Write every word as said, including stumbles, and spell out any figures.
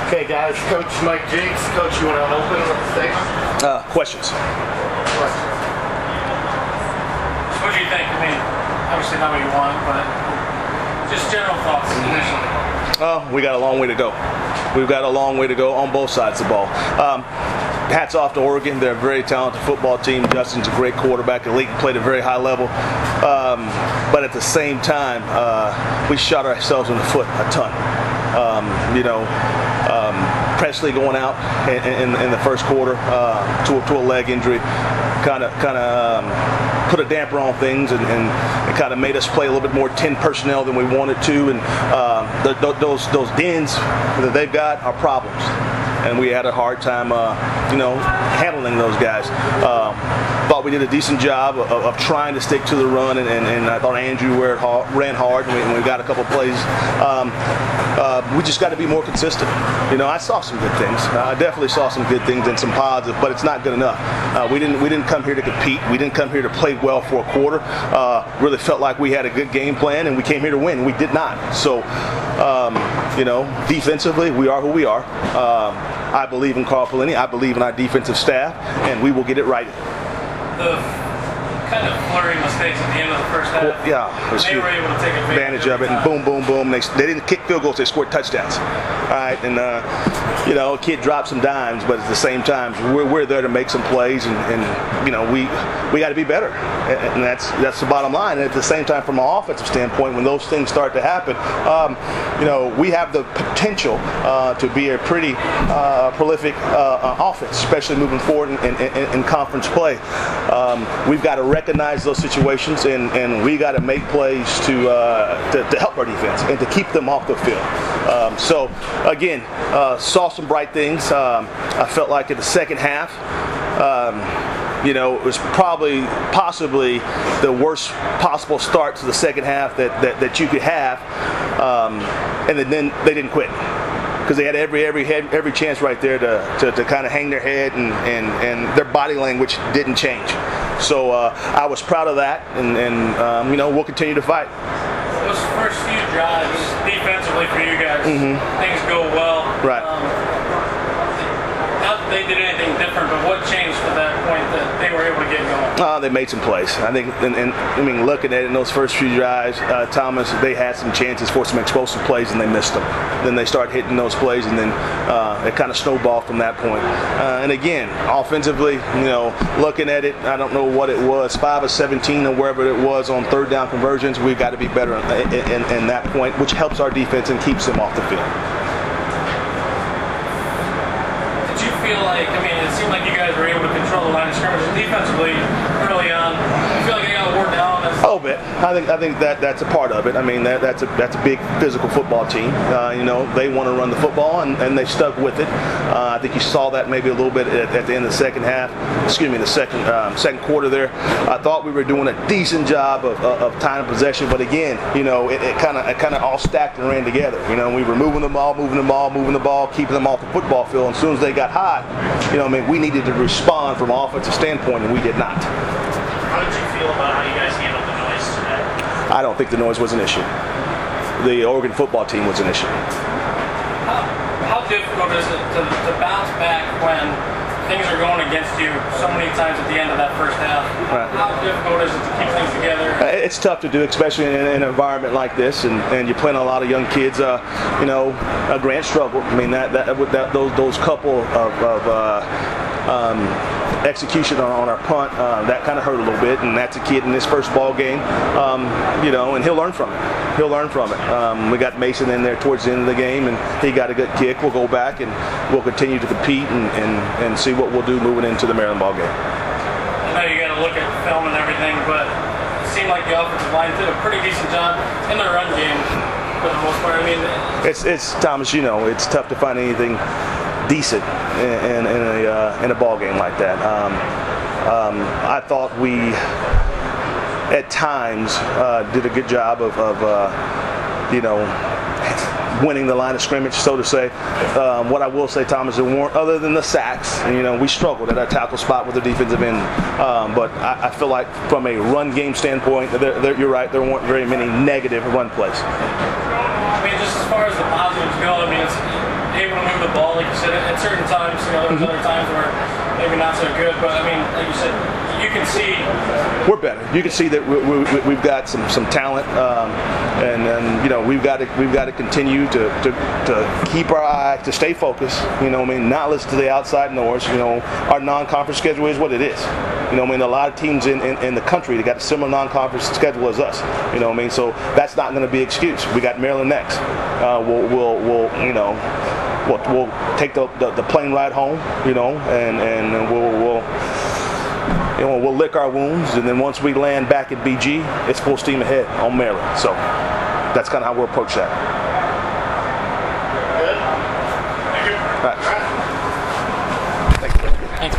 Okay, guys, Coach Mike Jakes. Coach, you want to open with a statement? Uh, questions? Questions. What do you think? I mean, obviously not what you want, but just general thoughts initially. Oh, we got a long way to go. We've got a long way to go on both sides of the ball. Um, hats off to Oregon. They're a very talented football team. Justin's a great quarterback. Elite played at a very high level. Um, but at the same time, uh, we shot ourselves in the foot a ton. Um, you know, um, Presley going out in, in, in the first quarter uh, to, to a leg injury kind of kind of um, put a damper on things, and, and it kind of made us play a little bit more ten personnel than we wanted to, and uh, the, the, those those dens that they've got are problems, and we had a hard time, uh, you know, handling those guys. Uh, thought we did a decent job of, of trying to stick to the run, and, and, and I thought Andrew ran hard, and we, and we got a couple plays. Um, uh, we just got to be more consistent. You know, I saw some good things. I definitely saw some good things and some positive, but it's not good enough. Uh, we didn't we didn't come here to compete. We didn't come here to play well for a quarter. Uh, really felt like we had a good game plan, and we came here to win. We did not. So, um, you know, defensively, we are who we are. Um, I believe in Carl Pelini. I believe in our defensive staff, and we will get it right. The kind of flurry mistakes at the end of the first half. Well, yeah, they were able to take advantage of it, and boom, boom, boom. They, they didn't kick field goals; they scored touchdowns. All right, and uh, you know, a kid dropped some dimes, but at the same time, we're, we're there to make some plays, and, and you know, we we got to be better, and that's that's the bottom line. And at the same time, from an offensive standpoint, when those things start to happen, um, you know, we have the potential uh, to be a pretty uh, prolific uh, offense, especially moving forward in, in, in, in conference play. Um, we've got to recognize those situations, and, and we got to make plays to, uh, to to help our defense and to keep them off the field. Um, so again, uh, saw some bright things. Um, I felt like in the second half, um, you know, it was probably possibly the worst possible start to the second half that that, that you could have, um, and then, then they didn't quit, because they had every every every chance right there to to, to kind of hang their head, and, and, and their body language didn't change. So uh, I was proud of that, and, and um, you know, we'll continue to fight. Those first few drives defensively for you guys, mm-hmm. things go well. Right. Um, not that they did anything different, but what changed to that point that they were able to get going? Uh, they made some plays. I think, and, and I mean, looking at it in those first few drives, uh, Thomas, they had some chances for some explosive plays, and they missed them. Then they started hitting those plays, and then uh, it kind of snowballed from that point. Uh, and again, offensively, you know, looking at it, I don't know what it was, five of seventeen or wherever it was on third down conversions. We've got to be better in, in, in that point, which helps our defense and keeps them off the field. Did you feel like, I mean, it seemed like you guys were able to control the line of scrimmage defensively early on? I feel like you got wore down. A little bit. I think I think that that's a part of it. I mean, that that's a that's a big physical football team. Uh, you know, they want to run the football, and, and they stuck with it. Uh, I think you saw that maybe a little bit at, at the end of the second half. Excuse me, the second um, second quarter there. I thought we were doing a decent job of, of, of time of possession, but again, you know, it kind of it kind of all stacked and ran together. You know, we were moving the ball, moving the ball, moving the ball, keeping them off the football field. And as soon as they got hot, you know, I mean, we needed to respond from an offensive standpoint, and we did not. How did you feel about how you guys handled the noise today? I don't think the noise was an issue. The Oregon football team was an issue. How, how difficult is it to, to bounce back when things are going against you so many times at the end of that first half? Right. How difficult is it to keep things together? It's tough to do, especially in, in an environment like this, and, and you're playing a lot of young kids. Uh, you know, a Grant struggled. I mean, that that, that those those couple of, of uh, um, execution on, on our punt, uh, that kind of hurt a little bit, and that's a kid in his first ball game. Um, you know, and he'll learn from it. He'll learn from it. Um, we got Mason in there towards the end of the game, and he got a good kick. We'll go back and we'll continue to compete and, and, and see what we'll do moving into the Maryland ball game. I know you got to look at film and everything, but it seemed like the offensive line did a pretty decent job in the run game for the most part. I mean, it's it's Thomas. You know, it's tough to find anything decent in, in, in a uh, in a ball game like that. Um, um, I thought we, at times, uh, did a good job of, of uh, you know, winning the line of scrimmage, so to say. Um, what I will say, Thomas, it weren't, other than the sacks, and, you know, we struggled at our tackle spot with the defensive end. Um, but I, I feel like from a run game standpoint, they're, they're, you're right, there weren't very many negative run plays. I mean, just as far as the positives go, I mean, it's able to move the ball, like you said, at certain times. You know, there's mm-hmm. other times where maybe not so good, but I mean, like you said, you can see we're better. You can see that we, we, we've got some some talent, um, and, and you know we've got to we've got to continue to, to to keep our eye, to stay focused. You know, I mean, not listen to the outside noise. You know, our non-conference schedule is what it is. You know, I mean, a lot of teams in, in, in the country, they got a similar non-conference schedule as us. You know, I mean, so that's not going to be an excuse. We got Maryland next. Uh, we'll, we'll we'll you know. We'll, we'll take the, the, the plane ride home, you know, and, and we'll, we'll, you know, we'll lick our wounds, and then once we land back at B G, it's full steam ahead on Maryland. So that's kind of how we'll approach that.